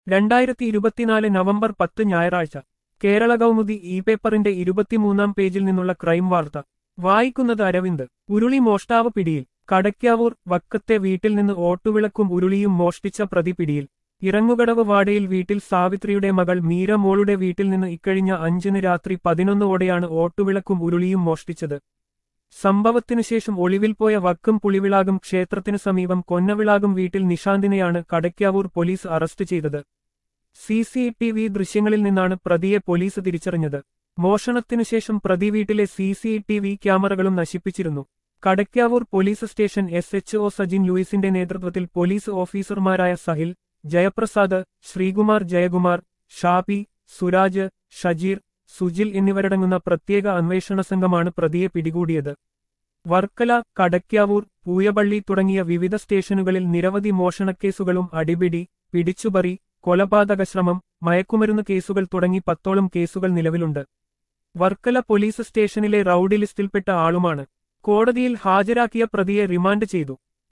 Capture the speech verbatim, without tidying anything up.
രണ്ടായിരത്തി ഇരുപത്തിനാല് നവംബർ പത്ത് ഞായറാഴ്ച കേരള കൗമുദി ഇ പേപ്പറിന്റെ ഇരുപത്തിമൂന്നാം പേജിൽ നിന്നുള്ള ക്രൈം വാർത്ത വായിക്കുന്നത് അരവിന്ദ്. ഉരുളി മോഷ്ടാവ് പിടിയിൽ. കടയ്ക്കാവൂർ വക്കത്തെ വീട്ടിൽ നിന്ന് ഓട്ടുവിളക്കും ഉരുളിയും മോഷ്ടിച്ച പ്രതി പിടിയിൽ. ഇറങ്ങുകടവ് വാടയിൽ വീട്ടിൽ സാവിത്രിയുടെ മകൾ മീര മോളുടെ വീട്ടിൽ നിന്ന് ഇക്കഴിഞ്ഞ അഞ്ചിന് രാത്രി പതിനൊന്നോടെയാണ് ഓട്ടുവിളക്കും ഉരുളിയും മോഷ്ടിച്ചത്. സംഭവത്തിനുശേഷം ഒളിവിൽ പോയ വക്കം പുളിവിളാകും ക്ഷേത്രത്തിനു സമീപം കൊന്നവിളാകും വീട്ടിൽ നിഷാന്തിനെയാണ് കടയ്ക്കാവൂർ പോലീസ് അറസ്റ്റ് ചെയ്തത്. സി സി ടി വി ദൃശ്യങ്ങളിൽ നിന്നാണ് പ്രതിയെ പോലീസ് തിരിച്ചറിഞ്ഞത്. മോഷണത്തിനുശേഷം പ്രതി വീട്ടിലെ സി സി ടി വി ക്യാമറകളും നശിപ്പിച്ചിരുന്നു. Kadakkavoor police station S H O Sajin ലൂയിസിന്റെ നേതൃത്വത്തിൽ പോലീസ് ഓഫീസർമാരായ സഹിൽ, ജയപ്രസാദ്, ശ്രീകുമാർ, ജയകുമാർ, ഷാബി, സുരാജ്, ഷജീർ, സുജിൽ എന്നിവരടങ്ങുന്ന പ്രത്യേക അന്വേഷണ സംഘമാണ് പ്രതിയെ പിടികൂടിയത്. വർക്കല, കടയ്ക്കാവൂർ, പൂയപള്ളി തുടങ്ങിയ വിവിധ സ്റ്റേഷനുകളിൽ നിരവധി മോഷണക്കേസുകളും അടിപിടി, പിടിച്ചുപറി, കൊലപാതകശ്രമം, മയക്കുമരുന്ന് കേസുകൾ തുടങ്ങി പത്തോളം കേസുകൾ നിലവിലുണ്ട്. വർക്കല പോലീസ് സ്റ്റേഷനിലെ റൌഡി ലിസ്റ്റിൽപ്പെട്ട ആളുമാണ്. കോടതിയിൽ ഹാജരാക്കിയ പ്രതിയെ റിമാൻഡ് ചെയ്തു.